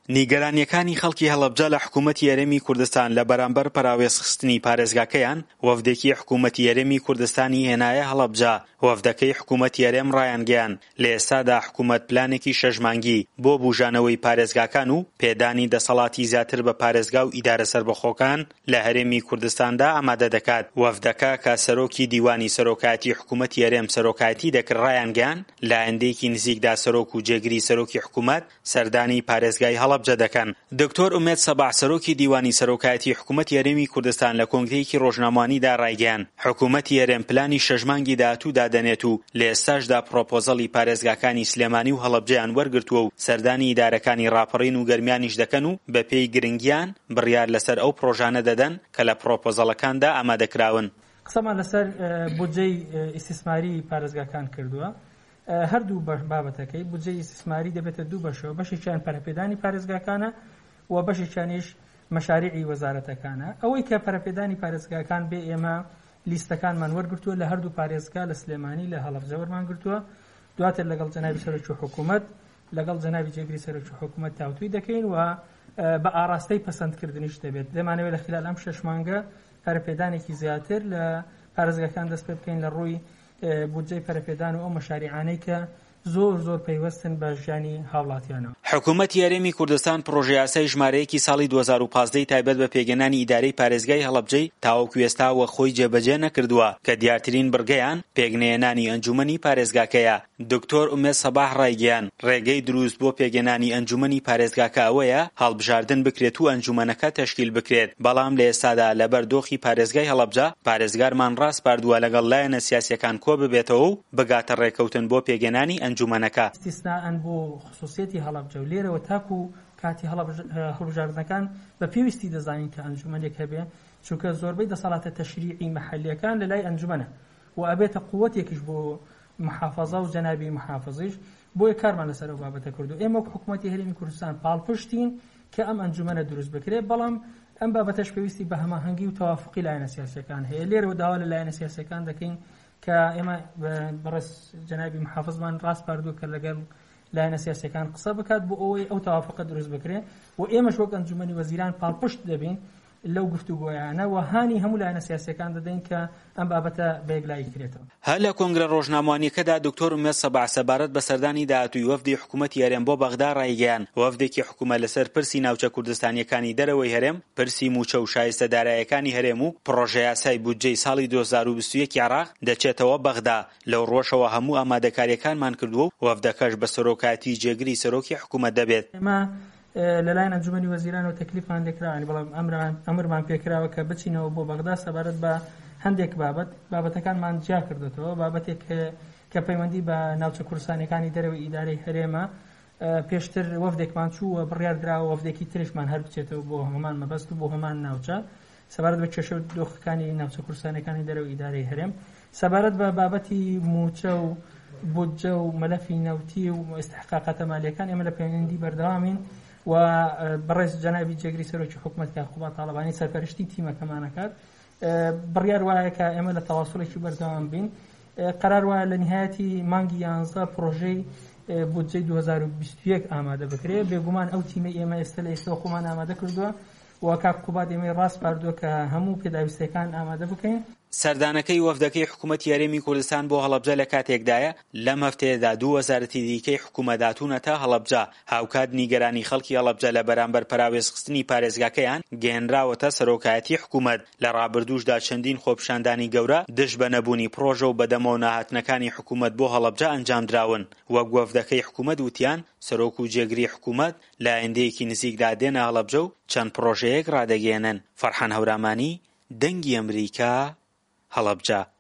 نیگەرانیەکانی خەڵکی هەڵەبجە لە حکوومەتی یارێمی کوردستان لە بەرامبەر پراوێزخستنی پارێزگاکەیان وەفدێکی حکوومەتی یارێمی کوردستانی هێنایە هەڵەبجە. وەفدەکەی حکوومەتی یارێم ڕایانگەیان لە ئێستادا حکوومەت پلانێکی شەژمانگی بۆ بوژانەوەی پارێزگاکان و پێدانی دەسەڵاتی زیاتر بە پارێزگا و ئیدارە سەربەخۆکان لە هەرێمی کوردستاندا ئامادە دەکات. وەفدەکە کە سەرۆکی دیوانی سەرۆکایەتی حکوومەتی یارێم سەرۆکایەتی دەکرد ڕایانگەیان لە ئایندەیەکی نزیکدا سەرۆک و جێگری سەرۆکی حکوومەت سەردانی پارێزگای هەڵەبجە دەکەن. دکتۆر ئومێد سەباح سەرۆکی دیوانی سەرۆکایەتی حکوومەتی یارێمی کوردستان لە کۆنگرەیەکی ڕۆژنامەوانیدا ڕایگەیاند حکوومەتی یارێم پلانی شەژمانگی داهاتوودا دەنێت و لە ئێستاشدا پرۆپۆزەڵی پارێزگاکانی سلێمانی و هەڵەبجەیان وەرگرتووە و سەردانی ئیدارەکانی ڕاپەڕین و گەرمیانیش دەکەن و بە پێی گرنگیان بڕیار لەسەر ئەو پرۆژانە دەدەن کە لە پرۆپۆزەڵەکاندا ئامادەکراون. قسەمان لەسەر بودجەی ئیستیسماری پارێزگاکان کردووە. هەردوو بابەتەکەی بودجەی ئیستیسماری دەبێتە دوو بەشەوە، بەشێکیان پەرەپێدانی پارێزگاکانە و بەشێکیانیش مەشاریعی وەزارەتەکانە. ئەوەی کە پەرەپێدانی پارێزگاکان بێ ئێمە لیستەکانمان وەرگرتووە لە هەردوو پارێزگا لە سلێمانی لە هەڵەبجە وەرمان گرتووە. دواتر لەگەڵ جەنابی سەرۆکی حکوومەت لەگەڵ جەنابی جێگری سەرۆکی حکوومەت تاوتوی دەکەین و بە ئاراستەی پەسەندکردنیش دەبێت. دەمانەوێت لە خلال ئەم 6 مانگە پەرەپێدانێکی زیاتر لە پارێزگاکان دەست پێ بکەین لە ڕووی بودجەی پەرەپێدان و ئەو مەشاریعانەی کە زۆر پەیوەستن بە ژیانی هاوڵاتیانەوە. حکوومەتی یارێمی کوردستان پرۆژەی یاسای ژمارەیەکی ساڵی 2015 تایبەت بە پێگەنانی ئیدارەی پارێزگای هەڵەبجەی تاوەکو ئێستاوە خۆی جێبەجێ نەکردووە کە دیارترین بڕگەیان پێگنێنانی ئەنجومەنی پارێزگاکەیە. دکتۆر ئومێد سەباح ڕایگەیان ڕێگەی دروست بۆ پێگەنانی ئەنجومەنی پارێزگاکە ئەوەیە هەڵبژاردن بکرێت و ئەنجومەنەکە تەشکیل بکرێت. بەڵام لە ئێستادا لەبەر دۆخی پارێزگای هەڵەبجە پارێزگارمان ڕاست پاردووە لەگەڵ لایەنە سیاسیەکان کۆ ببێتەوە و بگاتە ڕێکەوتن بۆ پێگەنانی ئەنجومەنەکە. استثناءً بۆ خصوصیەتی هەڵەبجە و لێرەوە تاکو کاتی هەڵبژاردنەکان بە پێویستی دەزانین کە ئەنجومەنێک هەبێ، چونکە زۆربەی دەسەڵاتە تەشریعی مەحەلیەکان لە لای ئەنجومەنە و ئەبێتە قووەتێکیش بۆ محافظە و جەنابی محافظیش بۆیە کارمان لەسەر ئەو بابەتە کردو. ئێمە حکوومەتی هەرێمی کوردستان پاڵپشتین کە ئەم ئەنجومەنە دروست بکرێت، بەڵام ئەم بابەتەش پێویستی بە هەماهەنگی و تەوافقی لایەنە سیاسیەکان هەیە. لێرەوە داوا لە لایەنە سیاسیەکان دەکەین کە ئێمە بەڕێز جەنابی محافظمان ڕاست پاردووە کە لەگەڵ لایەنە سیاسیەکان قسە بکات بۆ ئەوەی ئەو تەوافقە دروست بکرێت و ئێمەش وەک ئەنجومەنی وەزیران پاڵپشت دەبین لەو گفتوگۆیانە و هانی هەموو لایەنە سیاسیەکان دەدەین کە ئەم بابەتە بەیەکلایی کرێتەوە. هەر لە کۆنگرە ڕۆژنامەوانیەکەدا دکتۆر ئومێد سەباح سەبارەت بە سەردانی داهاتووی وەفدی حکوومەتی هەرێم بۆ بەغدا ڕایگەیان وەفدێکی حکوومەت لەسەر پرسی ناوچە کوردستانیەکانی دەرەوەی هەرێم، پرسی موچە و شایستەداراییەکانی هەرێم و پرۆژەی یاسای بودجەی ساڵی 2021 عێراق دەچێتەوە بەغدا. لەو ڕۆژەوە هەموو ئامادەکاریەکانمان کردووە و وەفدەکەش بە سەرۆکایەتی جێگری سەرۆکی حکوومەت دەبێت. لەلایەن ئەنجومەنی وەزیرانەوە تەکلیفمان لێکراوە، بەڵام ئەمرمان پێکراوە کە بچینەوە بۆ بەغدا سەبارەت بە هەندێک بابەتەکانمان جیا کردێتەوە. بابەتێک کە پەیوەندی بە ناوچە کوردستانیەکانی دەرەوەی ئیدارەی هەرێمە پێشتر وەفدێکمان چووە بڕیاردراوە وەفدێکی تریشمان هەر بچێتەوە بۆ هەمان مەبەست و بۆ هەمان ناوچە سەبارەت بە کێشە و دۆخەکانی ناوچە کوردستانیەکانی دەرەوەی ئیدارەی هەرێم. سەبارەت بە بابەتی موچە و بودجە و مەلەفی نەوتی و ئستحقاقاتە مالیەکان ئێمە لە پەیوەندی بەردەوامین و بەڕێز جەنابی جێگری سەرۆکی حکوومەت یاقوبا تاڵەبانی سەرپەرشتی تیمەکەمانەکات بڕیار وایە کە ئێمە لە تەواصلێکی بەردەوام بین. قەرار وایە لە نهایەتی مانگی 11 پرۆژەی بودجەی 2021 ئامادە بکرێت. بێگومان ئەو تیمەی ئێمە ئێستا لە ئێستا خۆمان ئامادە کردووە و کاکوبات ئێمەی ڕاست پاردووە کە هەموو پێداویستەکان ئامادە بکەین. سەردانەکەی وەفدەکەی حکوومەتی یارێمی کوردستان بۆ هەڵەبجە لە کاتێکدایە لەم هەفتەیەدا دوو وەزارەتی دیکەی حکوومەت هاتوونەتە هەڵەبجە. هاوکات نیگەرانی خەڵکی هەڵەبجە لە بەرامبەر پراوێزخستنی پارێزگاکەیان گەێنراوەتە سەرۆکایەتی حکوومەت. لە ڕابردووشدا چەندین خۆپیشاندانی گەورە دژ بە نەبوونی پرۆژە و بەدەمەوە ناهاتنەکانی حکوومەت بۆ هەڵەبجە ئەنجامدراون. وەک وەفدەکەی حکوومەت وتیان سەرۆک و جێگری حکوومەت لە ئایندەیەکی نزیکدا دێنە هەڵەبجە و چەند پرۆژەیەک ڕادەگەێنن. فەرحان هەورامانی، دەنگی ئەمریکا، هەڵەبجە.